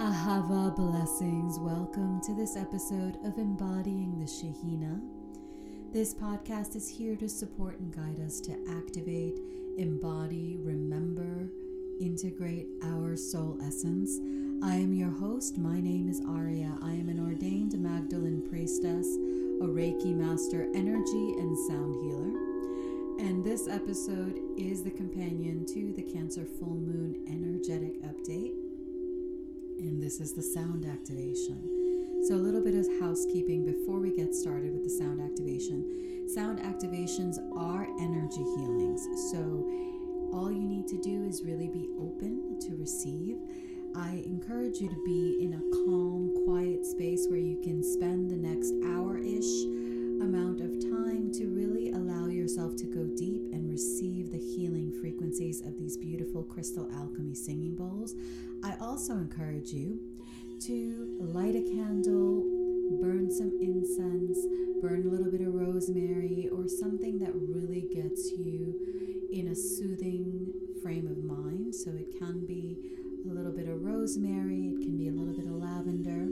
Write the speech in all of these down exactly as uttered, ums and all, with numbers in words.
Ahava blessings. Welcome to this episode of Embodying the Shekhinah. This podcast is here to support and guide us to activate, embody, remember, integrate our soul essence. I am your host. My name is Aria. I am an ordained Magdalene priestess, a Reiki master, energy and sound healer. And this episode is the companion to the Cancer full moon energetic update. And this is the sound activation. So a little bit of housekeeping before we get started with the sound activation. Sound activations are energy healings. So all you need to do is really be open to receive. I encourage you to be in a calm, quiet space where you can spend the next hour-ish amount of time to really allow yourself to go deep and receive the healing frequencies of these beautiful crystal alchemy singing bowls. I also encourage you to light a candle, burn some incense, burn a little bit of rosemary or something that really gets you in a soothing frame of mind. So it can be a little bit of rosemary, it can be a little bit of lavender.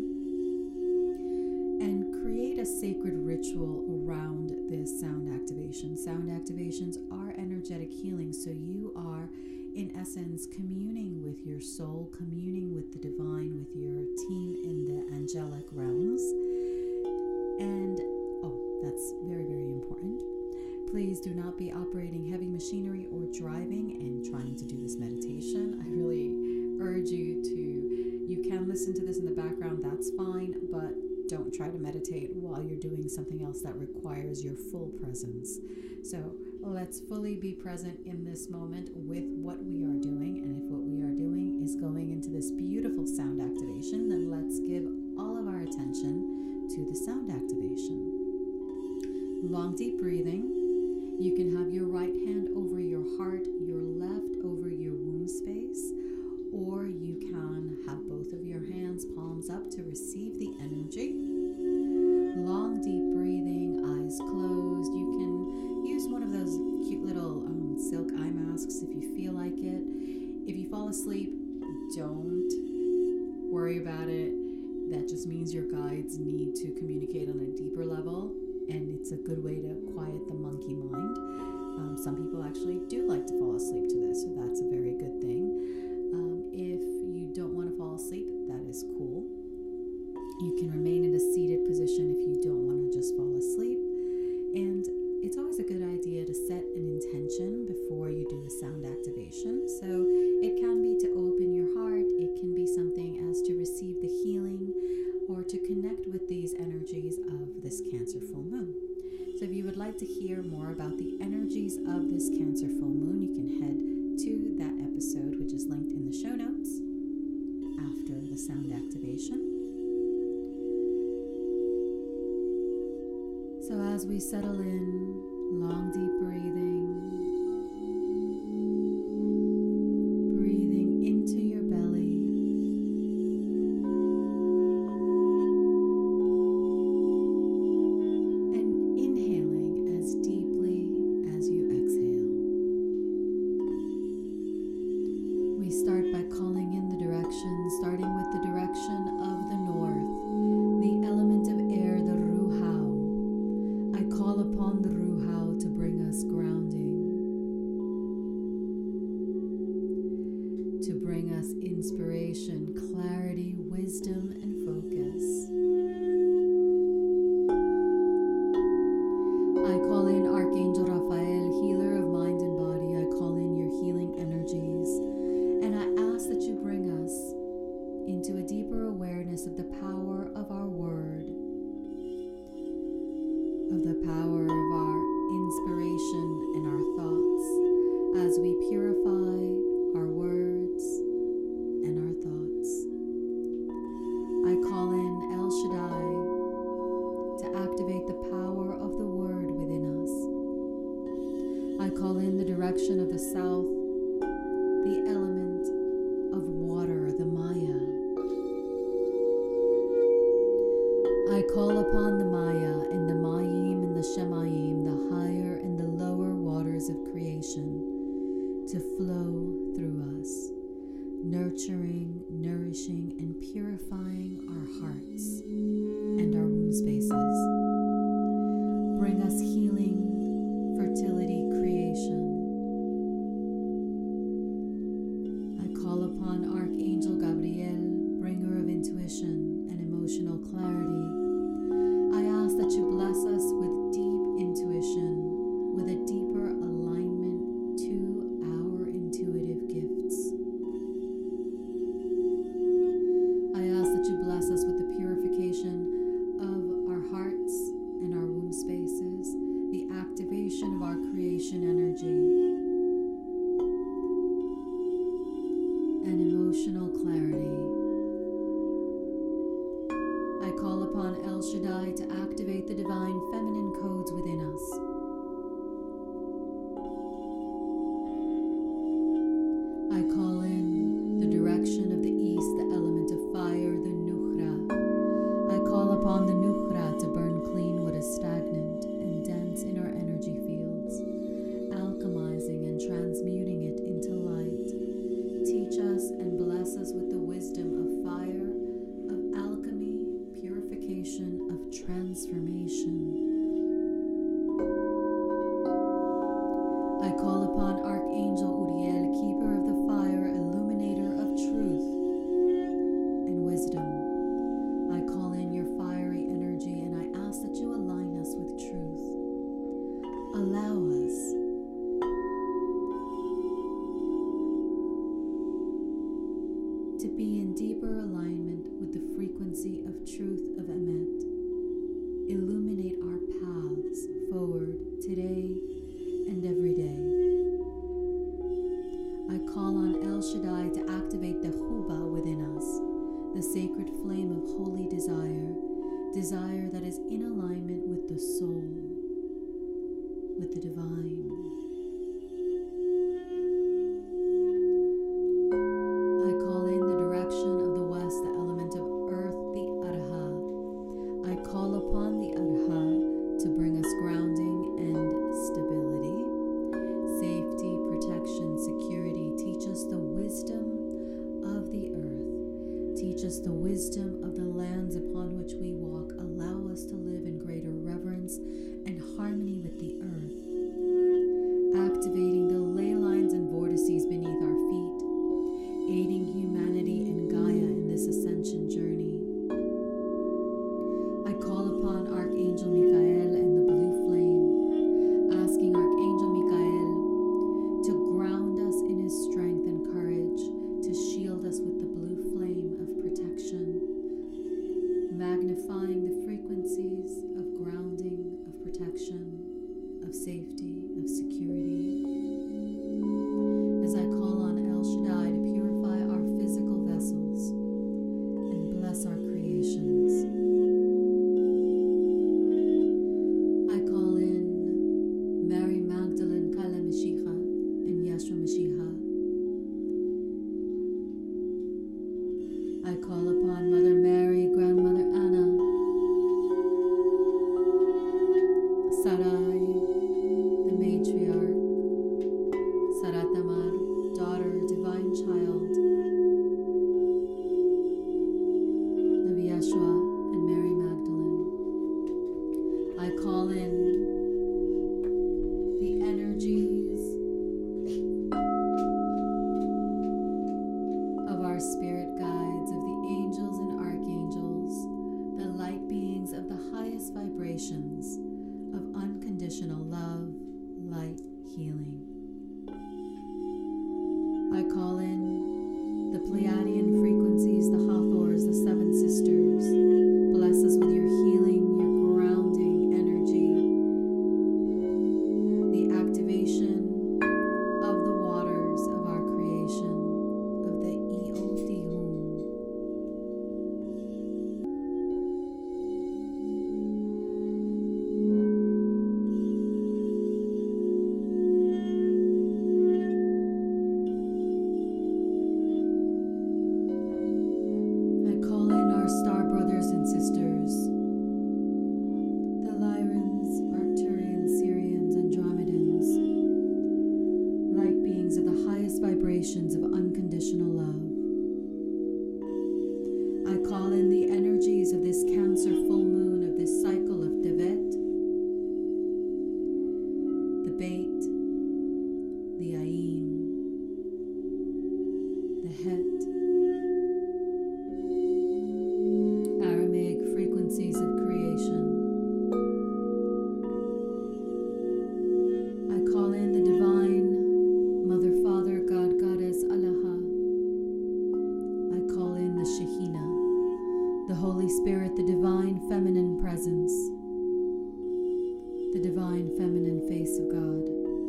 And create a sacred ritual around this sound activation. Sound activations are energetic healing, so you are, in essence, communing with your soul, communing with the divine, with your team in the angelic realms. And, oh, that's very, very important. Please do not be operating heavy machinery or driving and trying to do this meditation. I really urge you to, you can listen to this in the background, that's fine, but don't try to meditate while you're doing something else that requires your full presence. So let's fully be present in this moment with what we are doing. And if what we are doing is going into this beautiful sound activation, then let's give all of our attention to the sound activation. Long, deep breathing. You can have your right hand over your heart, your left over your womb space, or you can have both of your hands palms up to receive the energy. Long, deep breathing, eyes closed. You can use one of those cute little um, silk eye masks if you feel like it. If you fall asleep, don't worry about it. That just means your guides need to communicate on a deeper level, and it's a good way to quiet the monkey mind. Um, some people actually do like to fall asleep to this, so that's a very good thing. Um, if you don't want to fall asleep, that is cool. You can remain in a seated position if you don't want to just fall asleep. And it's always a good idea to set an intention before you do the sound activation. So it can be to open your heart. It can be something as to receive the healing or to connect with these energies of this Cancer full moon. So if you would like to hear more about the energies of this Cancer full moon, you can head to that episode, which is linked in the show notes after the sound activation. So as we settle in, long deep breathing, breathing into your belly, and inhaling as deeply as you exhale. We start by calling in the direction, starting with the direction of the north, the element of air, the Ruhao. I call upon the Ruhao to bring us grounding, to bring us inspiration, clarity, wisdom, and focus. I call in Archangel Raphael, healer of mind and body. I call in your healing energies, and I ask that you bring us into a deeper awareness of the power of our word, of the power of our inspiration and our thoughts as we purify our words and our thoughts. I call in El nurturing, nourishing, and purifying our hearts and our womb spaces. Bring us healing, fertility, creation. I call upon Archangel Gabriel, bringer of intuition and emotional clarity. I ask that you bless us with deep intuition, with a deeper alignment to our intuitive gifts. I ask that you bless us with the purification of our hearts and our womb spaces, the activation of our creation energy, and emotional clarity. I call upon El Shaddai to activate the divine feminine codes within us. I call in the direction of the east, the element of fire, the Nukhra. I call upon the Nukhra to burn clean what is stagnant and dense in our energy fields, alchemizing and transmuting it into light. Teach us and bless us with the wisdom of fire, of alchemy, purification, of transformation. I call upon Archangel Uriel, keeper of the fire, illuminator of truth and wisdom. I call in your fiery energy and I ask that you align us with truth. Allow us to be in deeper alignment with the frequency of truth of Emet. Illuminate our paths forward today and every day. I call on El Shaddai to activate the Huba within us, the sacred flame of holy desire, desire that is in alignment with the soul, with the divine. I call in the direction of the west, the element of earth, the Arha. I call upon the Arha to bring us grounding and stability, safety, protection, security. Teach us the wisdom of the earth. Teach us the wisdom of the lands upon which we walk. Allow us to live in greater reverence and harmony with the earth, activating the ley lines and vortices beneath our feet, aiding humanity and Gaia in this ascension journey. I call upon Archangel Michael and the blue flame, asking Archangel Michael to ground us in his strength and courage, to shield us with the blue flame of protection, magnifying the frequencies of grounding, of protection, of safety, of security. As I call on El Shaddai to purify our physical vessels and bless our creations. I call in Mary Magdalene Kala Mashiach and Yeshua Mashiach. I call upon Mother Mary, Grandmother Anna, Sarai, the matriarch, Sarat Tamar, daughter, divine child of Yeshua and Mary Magdalene. I call in the energies of our spirit guides, of the angels and archangels, the light beings of the highest vibrations of unconditional love, light, healing. I call in the Pleiadian frequencies, the Hathors, the Seven Sisters. Bless us with your healing, your grounding energy, the activation of the waters of our creation, of the Eotihum. the Het, Aramaic frequencies of creation. I call in the divine Mother, Father, God, Goddess, Allaha. I call in the Shekhinah, the Holy Spirit, the divine feminine presence, the divine feminine face of God.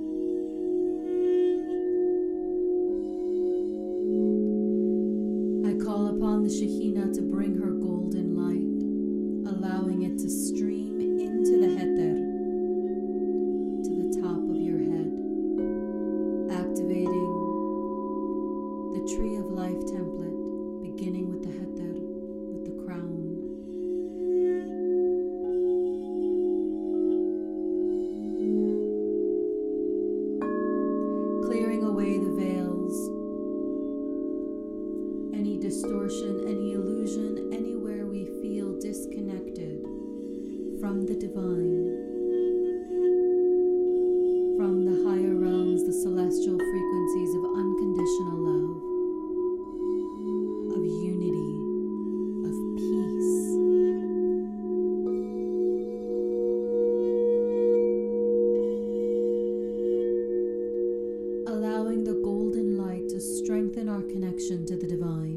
I call upon the Shekhinah to bring her golden light, allowing it to stream into the Heter, to the top of your head, activating the Tree of Life template, beginning with the Heter, with the crown. Clearing away the veils, any distortion, any illusion, anywhere we feel disconnected from the divine, from the higher realms, the celestial frequencies of unconditional love, of unity, of peace. Allowing the golden light to strengthen our connection to the divine.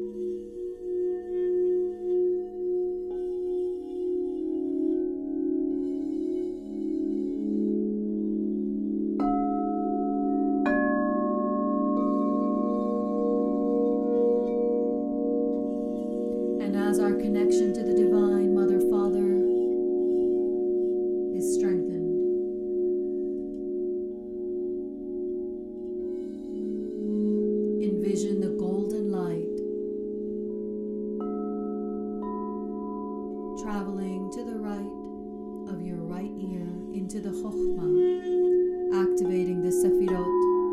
And as our connection to the divine, Mother, Father, is strengthened, envision the golden light traveling to the right of your right ear into the Chokhmah, activating the Sefirot.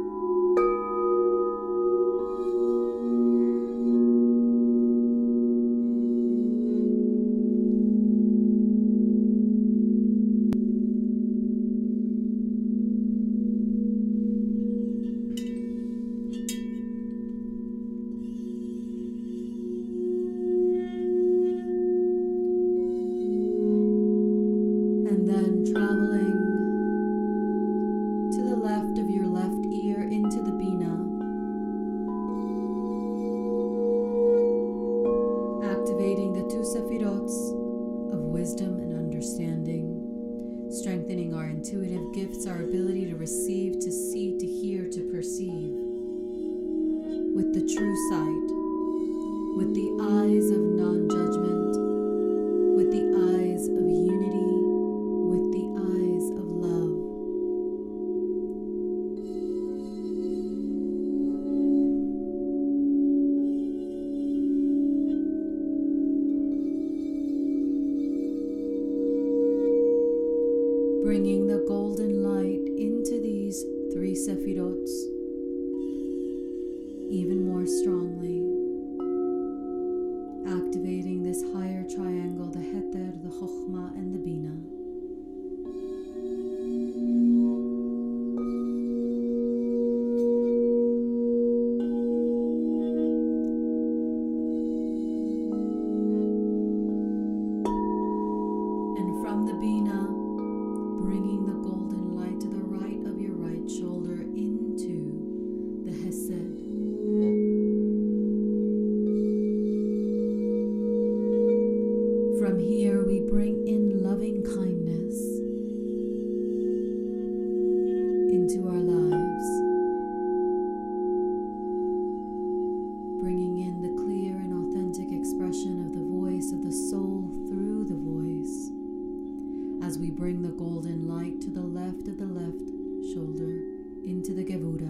And then traveling to the left of your left ear into the Bina, activating the two Sephirots of wisdom and understanding, strengthening our intuitive gifts, our ability to receive, to see, to hear, to perceive, with the true sight, with the eyes of non-judgment, with the eyes of unity, with the eyes of love. Bringing the golden light into these three Sephirots even more strongly, activating this higher triangle, the Heter, the Chokhmah, and the Bina. And from the Bina, bringing the golden light to the right of your right shoulder into the Hesed. From here, we bring in loving kindness into our lives, bringing in the clear and authentic expression of the voice of the soul through the voice, as we bring the golden light to the left of the left shoulder into the Gevura.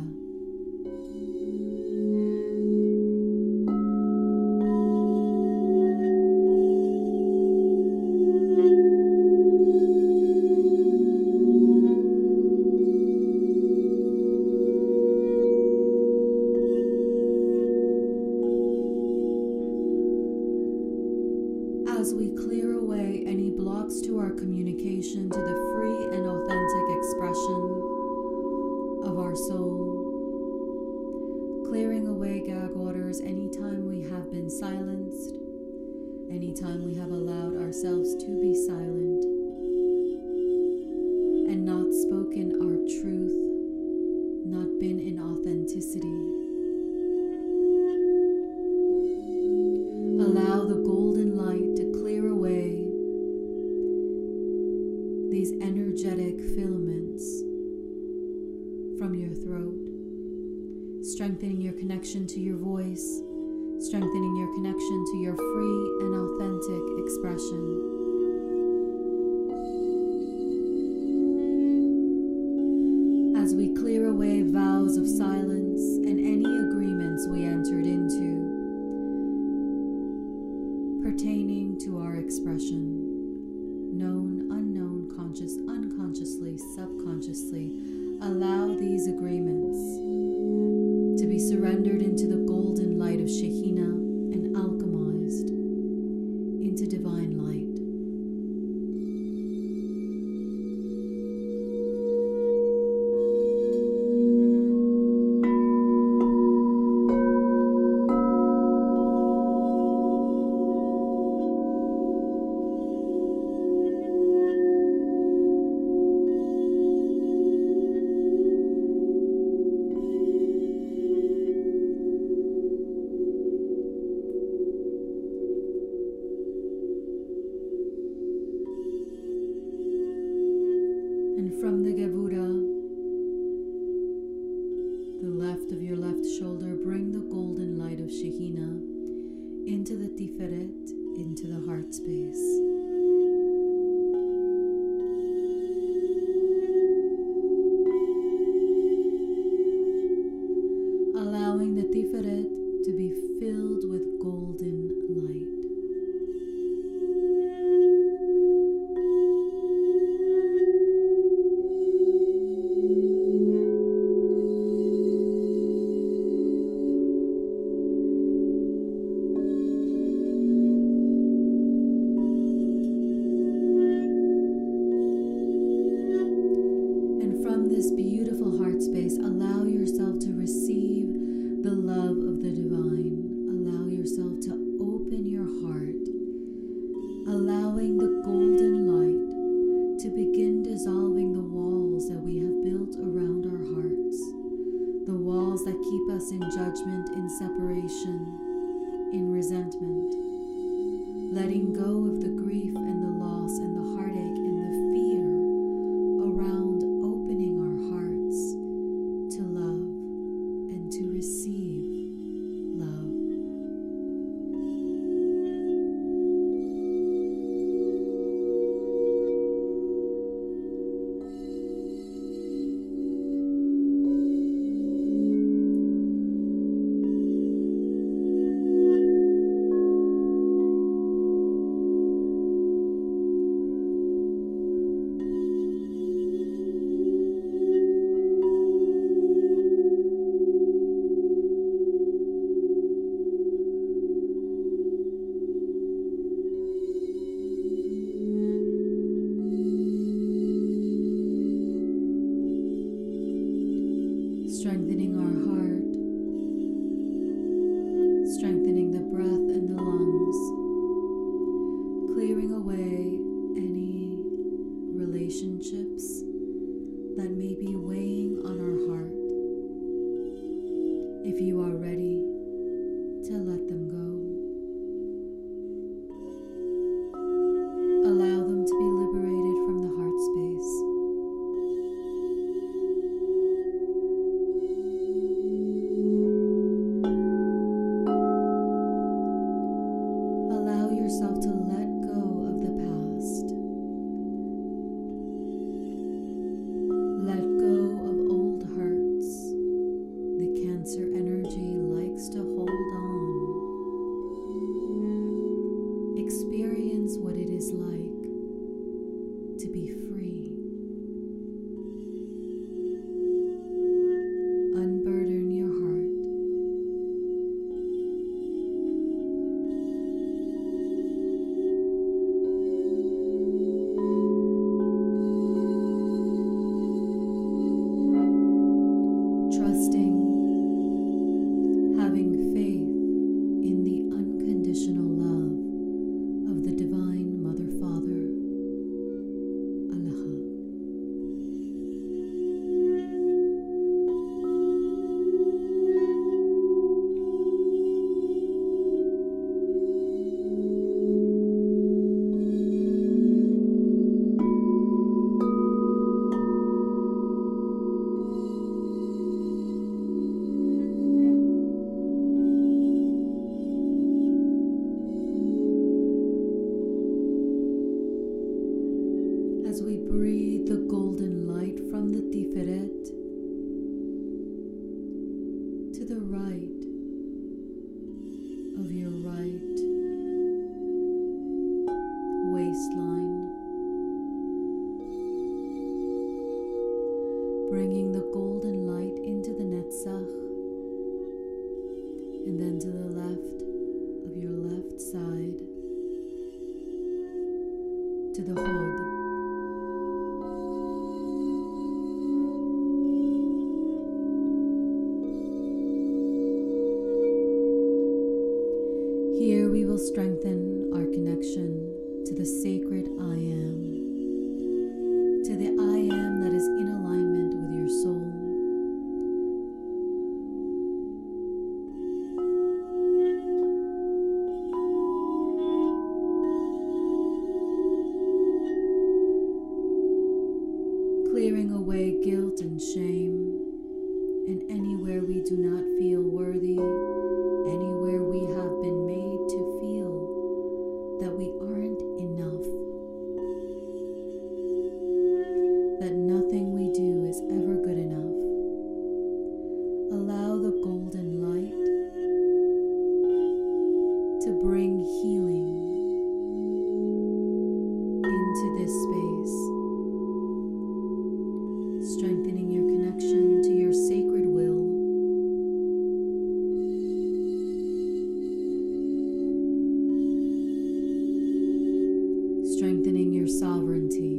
As we clear away any blocks to our communication to the free and authentic expression of our soul, clearing away gag ours anytime we have been silenced, anytime we have allowed ourselves to be silent and not spoken our truth, not been in authenticity. Allow the golden light to clear away these energetic filaments from your throat, strengthening your connection to your voice, strengthening your connection to your free and authentic expression. As we clear away vows of silence and any agreements we entered into pertaining to our expression, known, unknown, conscious, unconsciously, subconsciously, allow these agreements to be surrendered into the golden light of Shekhinah and alchemized into divine light. And from the Gevura, the left of your left shoulder, bring the golden light of Shekhinah into the Tiferet, into the heart space. Allowing the Tiferet to be filled with golden light. This beautiful heart space, allow yourself to receive the love of the divine. Allow yourself to open your heart, allowing the golden light to begin dissolving the walls that we have built around our hearts, the walls that keep us in judgment, in separation, in resentment, letting go of the grief and the loss and the heartache and the fear around opening our hearts to love and to receive love. of your right waistline, bringing the golden light into the Netzach, and then to the left of your left side, to the Hod. Here we will strengthen our connection to the sacred I Am, to the I Am that is in alignment with your soul. Clearing away guilt and shame, and anywhere we do not feel worthy, anywhere we have been made to feel that we aren't enough, that nothing we do is ever good enough. Allow the golden light to bring healing into this space, strengthening your connection to your sacred will, strengthening your sovereignty,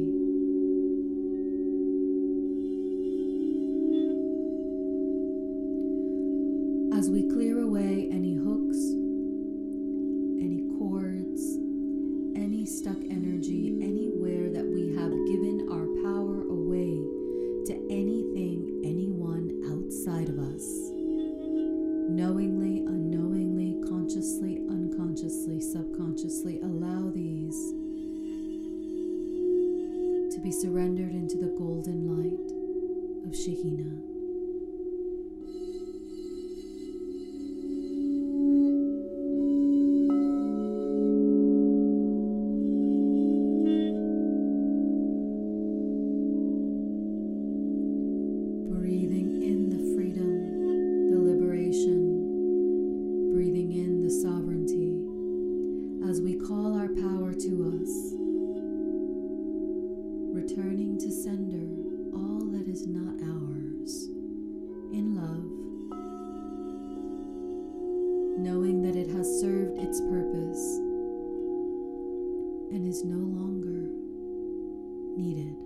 as we clear away any hooks, any cords, any stuck energy, anywhere that we have given our power away to anything, anyone outside of us. Knowingly, unknowingly, consciously, unconsciously, subconsciously, allow these to be surrendered into the golden light of Shekhinah. Breathing in the freedom, the liberation, breathing in the sovereignty, as we call our power to us, returning to sender all that is not ours, in love, knowing that it has served its purpose and is no longer needed.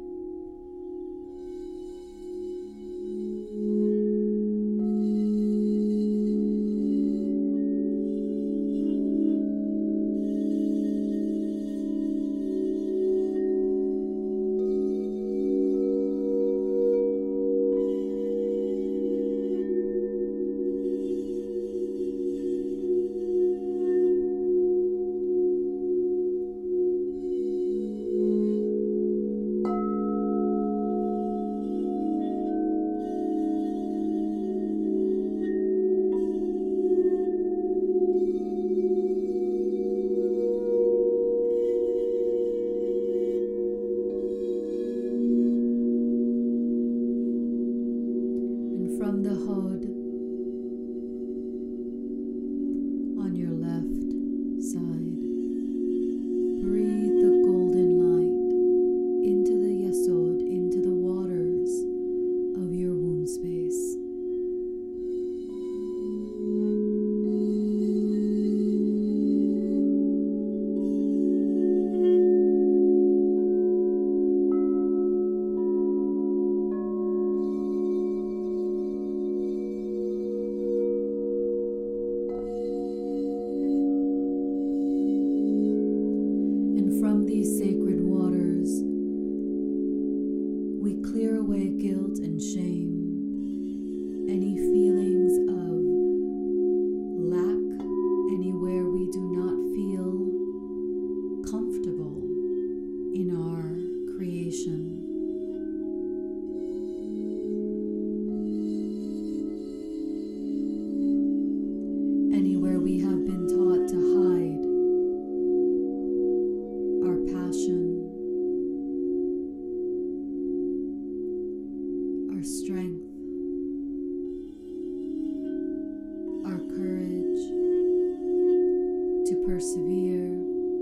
persevere,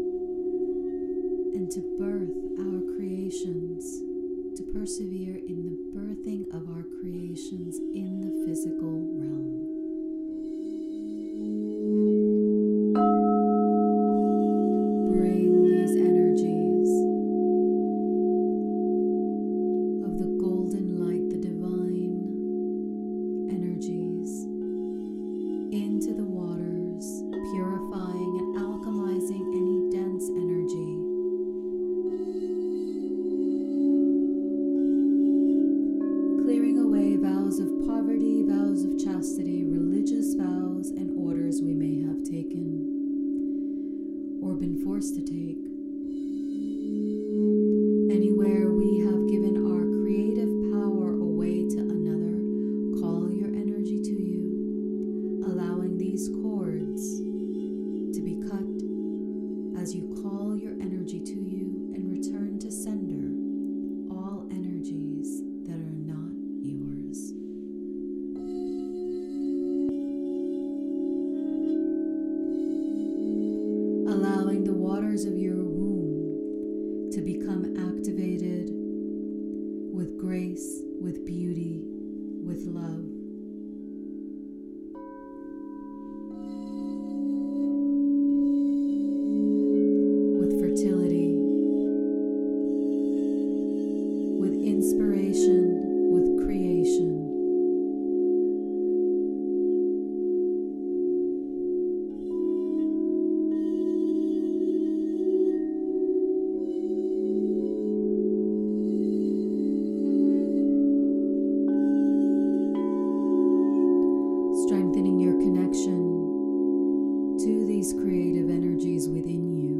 and to birth our creations, to persevere in the birthing of our creations in the physical realm. Bring these energies of the golden light, the divine energies, into the waters, purifying and alchemizing any dense energy. Clearing away vows of poverty, vows of chastity, religious vows and orders we may have taken or been forced to take. Anywhere we have given our creative power away to another, call your energy to you, allowing these cords to be cut as you call your energy to you and return to sender all energies that are not yours. Allowing the waters of your womb to become activated with grace, with beauty, with love. With fertility, with inspiration, with creation. Strengthening your connection to these creative energies within you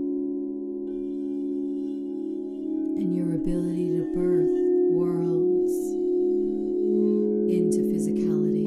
and your ability to birth worlds into physicality.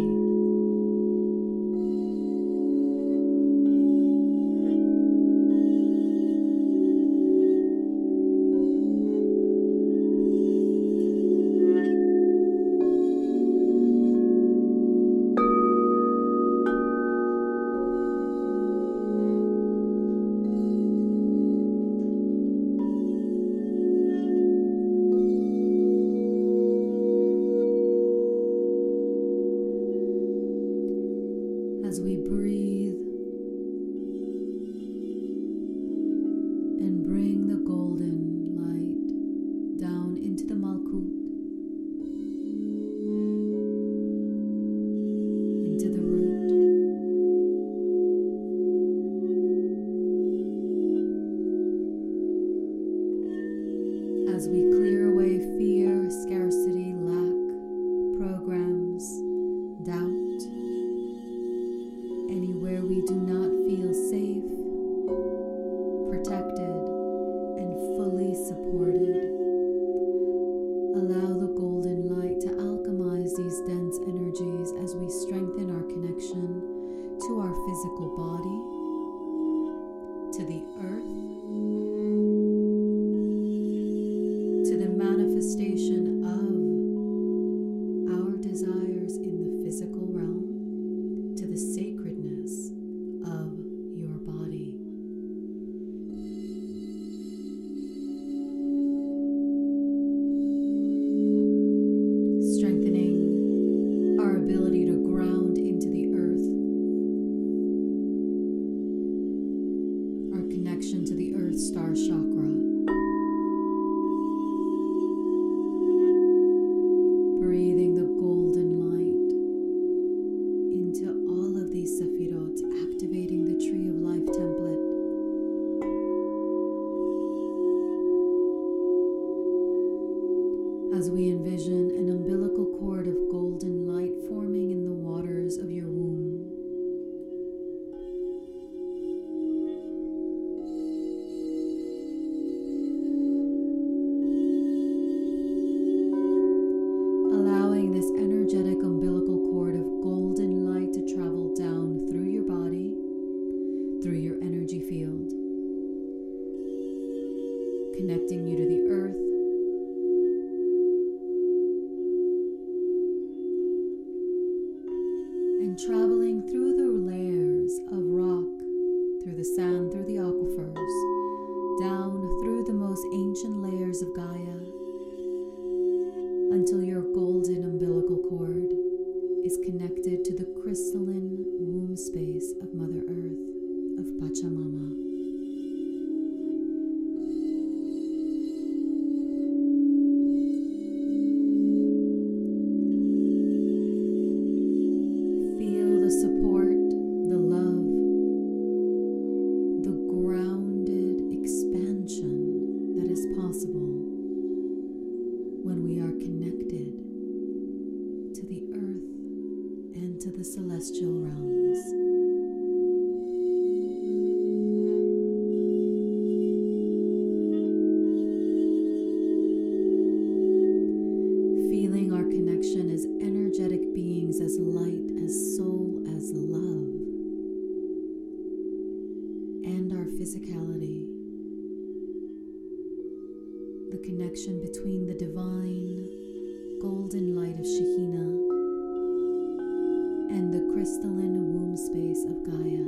As we breathe and bring the golden light down into the Malkut, into the root, as we clear away fear, scarcity, lack, programs, doubt, anywhere we do not feel safe, protected, and fully supported. Allow the golden light to alchemize these dense energies as we strengthen our connection to our physical body, to the earth, to the manifestation of our desires in the physical realm, to the sacredness of your body. Strengthening our ability to ground into the earth, our connection to the earth star chakra. Breathing the golden light into all of these sephirot, activating the Tree of Life template. As we envision an umbilical cord of golden light forming in the waters of your womb. Allowing this energetic umbilical cord of golden light to travel down through your body, through your energy field, connecting you to the earth, and traveling through the layers of rock, through the the sand, through the aquifers, down through the most ancient layers of Gaia, until your golden umbilical cord is connected to the crystalline womb space of Mother Earth, of Pachamama. Feel the support, the love, the grounded expansion that is possible when we are connected to the earth and to the celestial realms. Feeling our connection as energetic beings, as light, as soul, as love, and our physicality. The connection between the divine golden light of Shekhinah and the crystalline womb space of Gaia.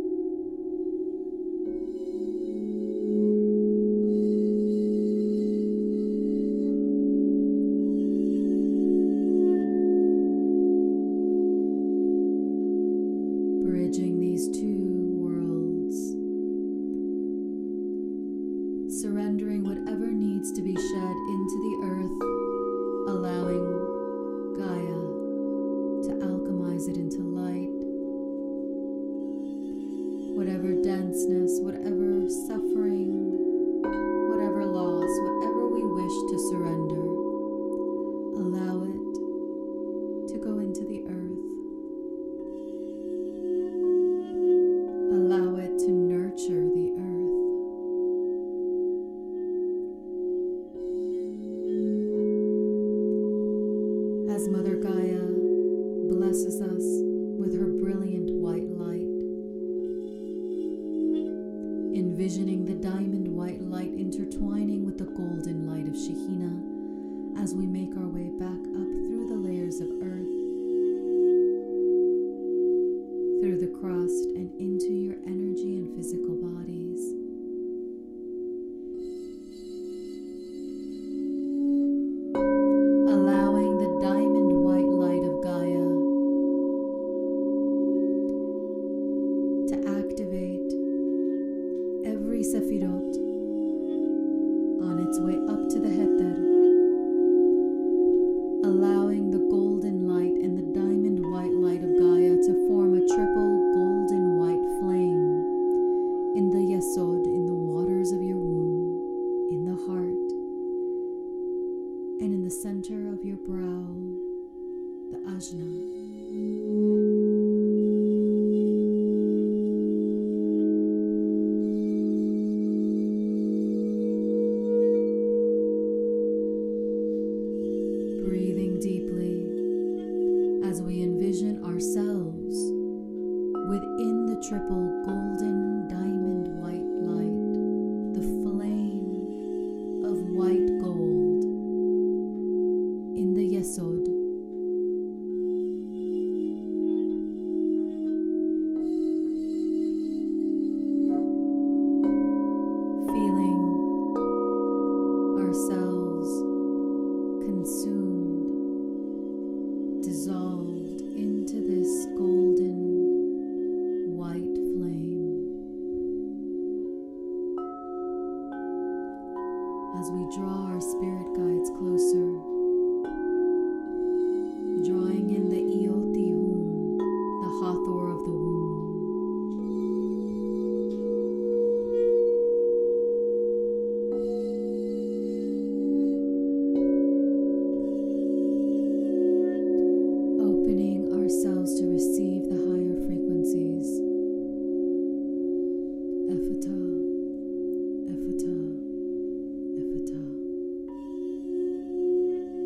Bridging these two worlds, surrendering whatever needs to be shed into the earth, allowing Gaia to alchemize it into light. Whatever denseness, whatever suffering, whatever loss, whatever we wish to surrender, allow it to go into the earth. Allow it to nurture the earth. As Mother Gaia blesses us with her brilliant white light, envisioning the diamond white light intertwining with the golden light of Shekhinah as we make our way back up through the layers of earth, through the crust and into your energy and physical bodies. Allowing the diamond white light of Gaia to activate every Sefirot on its way up to the Heter, allowing the golden light and the diamond white light of Gaia to form a triple golden white flame in the Yesod, in the waters of your womb, in the heart, and in the center of your brow, the Ajna. Breathing deeply as we envision ourselves within the triple golden diamond white light, the flame of white gold in the Yesod. Feeling ourselves consumed, dissolved into this golden white flame. As we draw our spirit guides closer, drawing in the Eotihum, the Hathor of the womb. Opening ourselves to receive the higher frequencies. Ephata, Ephata, Ephata.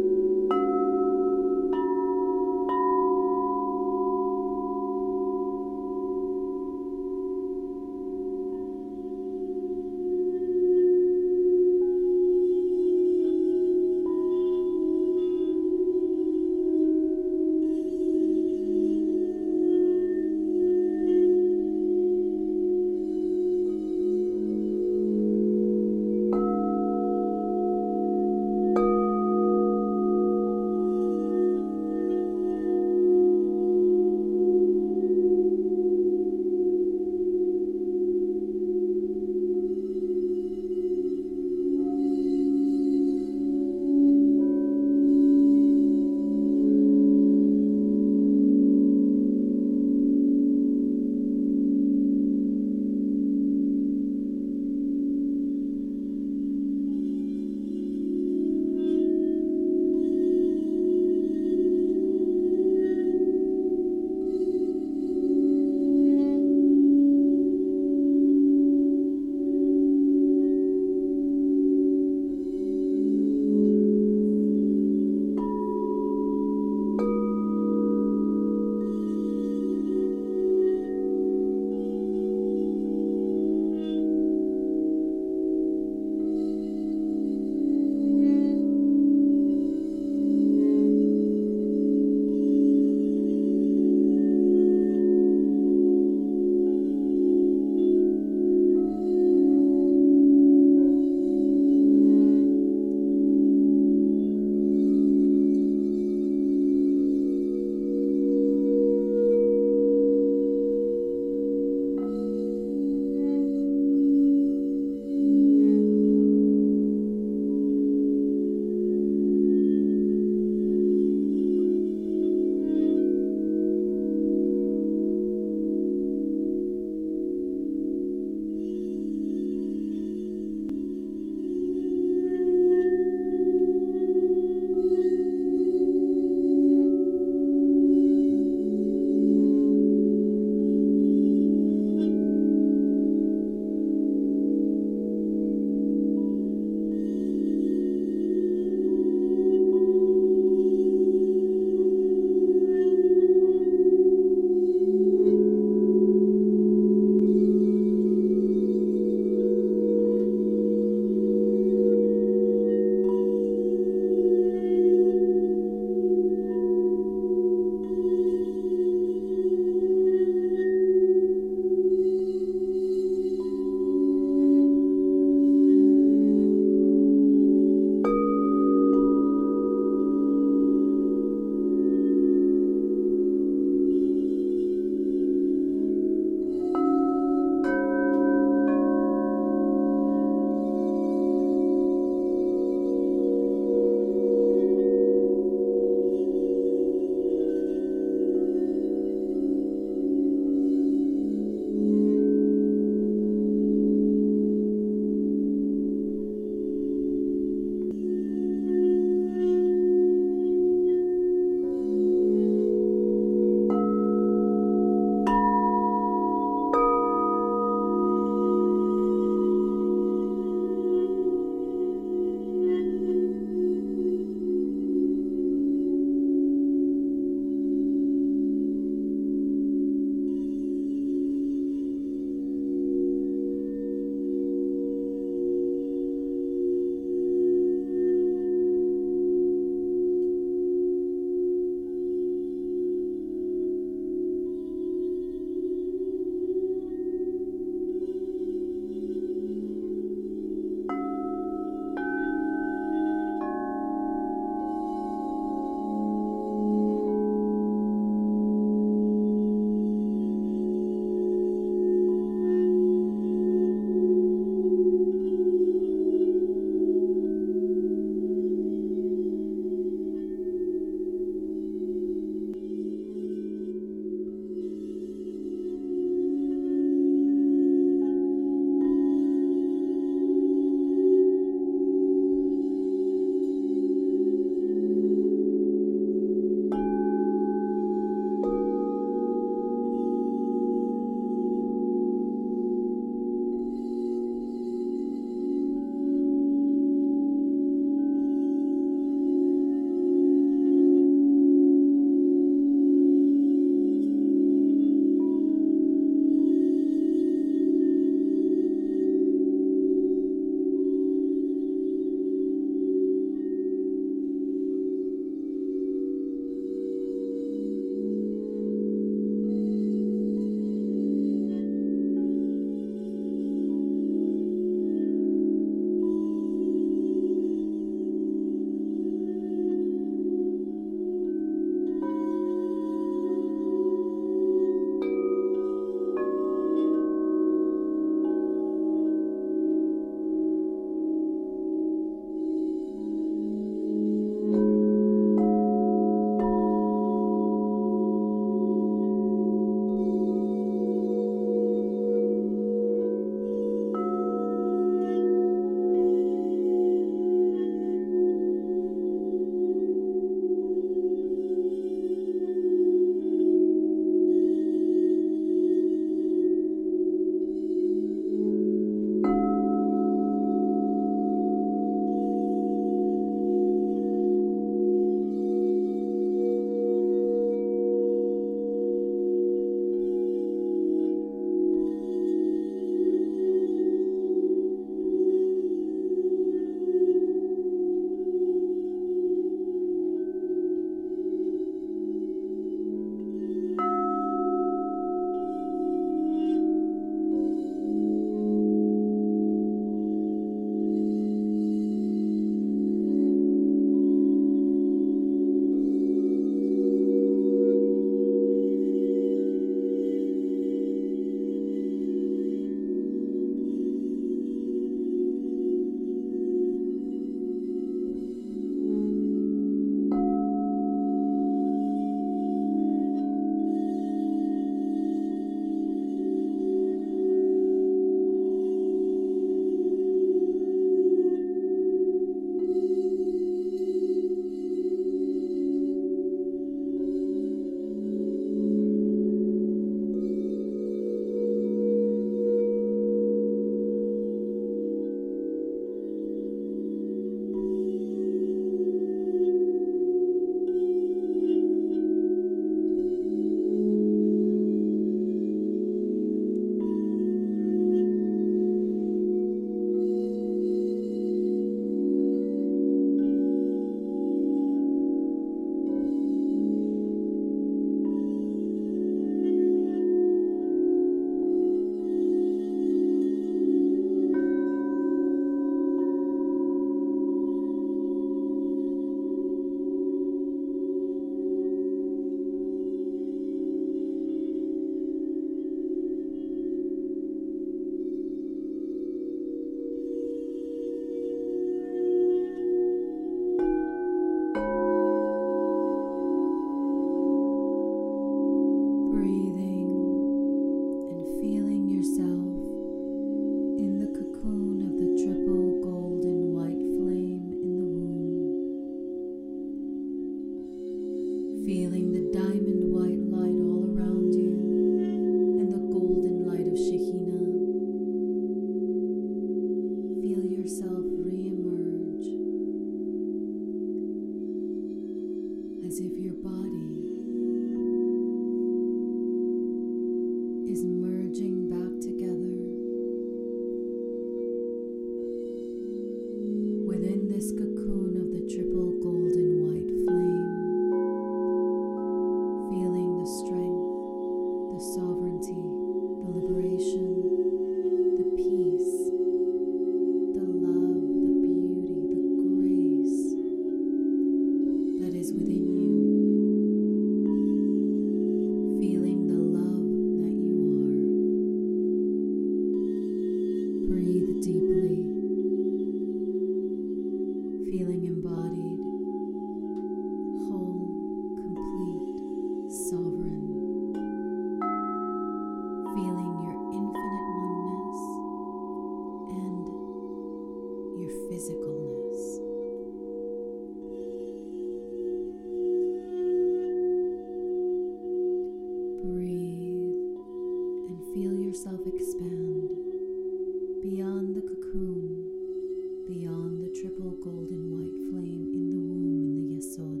yourself expand beyond the cocoon, beyond the triple golden white flame in the womb, in the Yesod.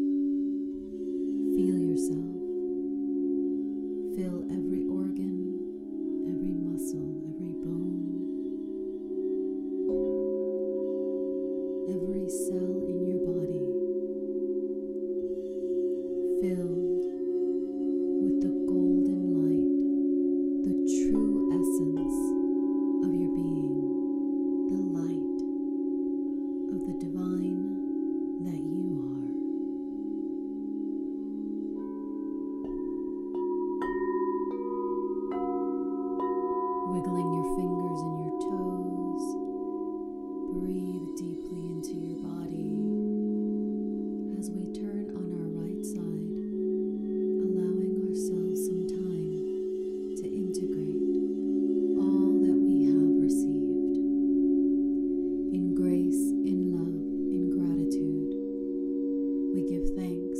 Feel yourself. Fill every organ, every muscle, every bone, every cell in your body, filled with the golden light, the true essence of your being, the light of the divine that you are. Wiggling your fingers and your toes, breathe deeply into your body as we turn on our right side, allowing ourselves some time to integrate all that we have received. In grace, in love, in gratitude, we give thanks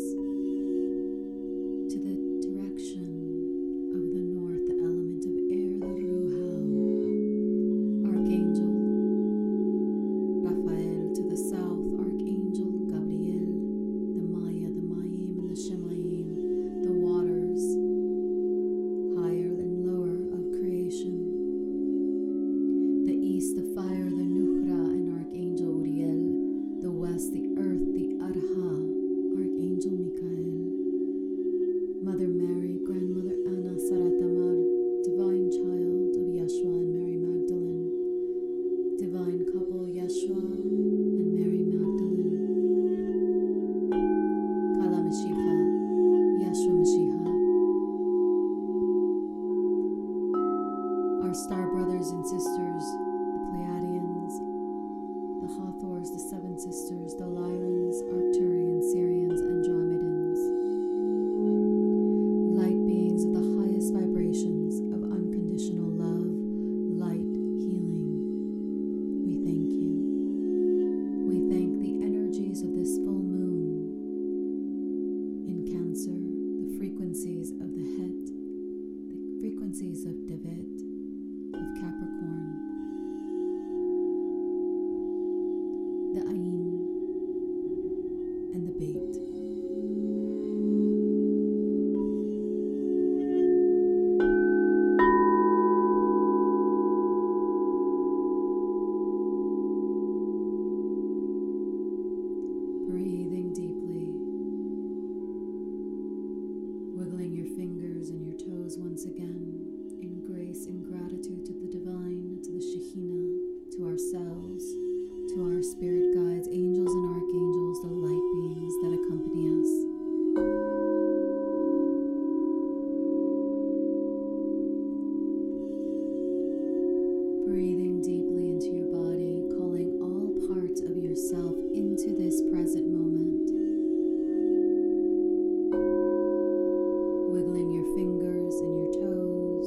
to the direction of the north, the element of air, the Ruha, Archangel Raphael; to the south, Archangel Gabriel, the Maya, the Mayim, and the Shemayim, the waters, higher and lower of creation; the east, the fire, the Nukhra, and Archangel Uriel; the west, the earth, the Arha, Archangel Michael; Mother Mary, Grandmother Anna, Sarat Tamar, Divine Child of Yeshua and Mary Magdalene, Divine Couple Yeshua and Mary Magdalene, Kala Mashiach, Yeshua Mashiach, our star brothers and sisters, the Pleiadians, the Hathors, the Seven Sisters, the Lyrans, Arcturians, Syrians, Andromedans, light beings of the highest vibrations of unconditional love, light, healing. We thank you. We thank the energies of this full moon in Cancer, the frequencies of the Het, the frequencies of David, of Capricorn, the Ayin, and the Beit. Breathing deeply, wiggling your fingers and your toes once again, in grace and gratitude to the divine, to the Shekhinah, to ourselves, to our spirit guides, angels and archangels, the light beings that accompany us. Breathing deeply into your body, calling all parts of yourself into this present moment. Wiggling your fingers and your toes.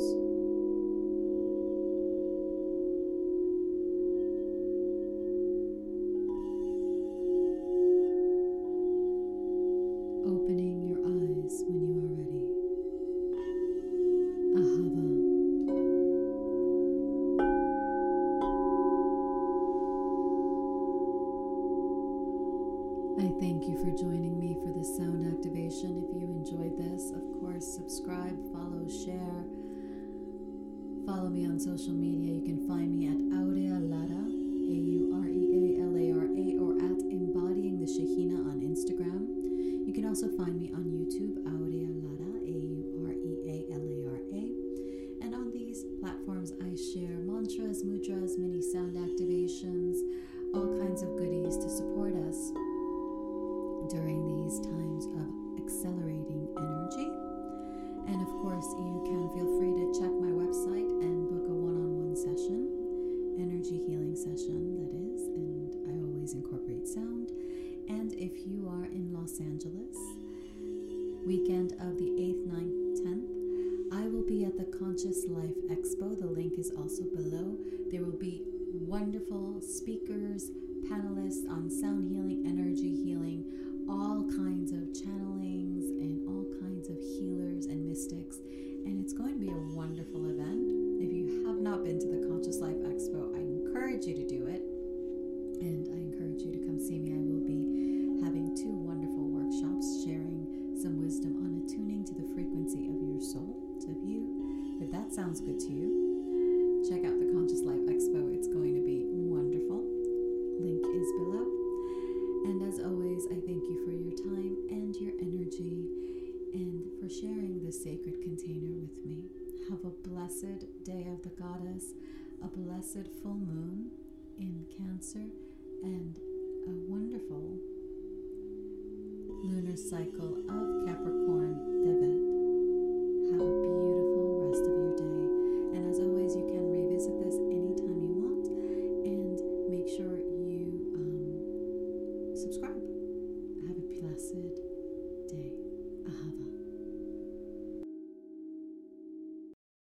Opening your eyes when you are ready. Ahava. I thank you for joining me for this sound activation. If you enjoyed this, of course, subscribe, follow, share. Follow me on social media. You can find me at Aurea Lara, A U R E A L A R A, or at Embodying the Shekhinah on Instagram. You can also find me on YouTube, Aurea Lara, A U R E A L A R A. And on these platforms, I share mantras, mudras, mini sound activations, all kinds of goodies to support us during these times of accelerating energy. And of course, you can feel free to check my website and book a one-on-one session, energy healing session, that is, and I always incorporate sound. And if you are in Los Angeles, weekend of the eighth, ninth, tenth, I will be at the Conscious Life Expo. The link is also below. There will be wonderful speakers, panelists on sound healing, energy healing, all kinds of channelings, and all kinds of healers and mystics. And it's going to be a wonderful event. pop into the Conscious Life Expo, I encourage you to do it. And I encourage you to come see me. I will be having two wonderful workshops sharing some wisdom on attuning to the frequency of your soul. So if you, if that sounds good to you, check out the Conscious Life Expo. It's going to be wonderful. Link is below. And as always, I thank you for your time and your energy and for sharing this sacred container with me. Have a blessed day of the Goddess, a blessed full moon in Cancer, and a wonderful lunar cycle of Capricorn Tevet. Have a beautiful rest of your day. And as always, you can revisit this anytime you want, and make sure you um, subscribe. Have a blessed day. Ahava.